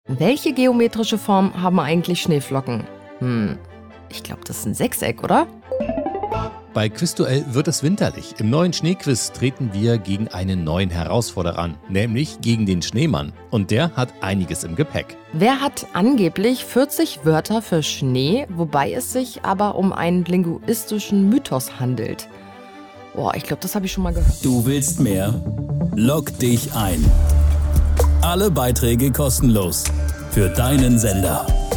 Welche geometrische Form haben eigentlich Schneeflocken? Ich glaube, das ist ein Sechseck, oder? Bei Quizduell wird es winterlich. Im neuen Schneequiz treten wir gegen einen neuen Herausforderer an, nämlich gegen den Schneemann. Und der hat einiges im Gepäck. Wer hat angeblich 40 Wörter für Schnee, wobei es sich aber um einen linguistischen Mythos handelt? Boah, ich glaube, das habe ich schon mal gehört. Du willst mehr? Log dich ein. Alle Beiträge kostenlos. Für deinen Sender.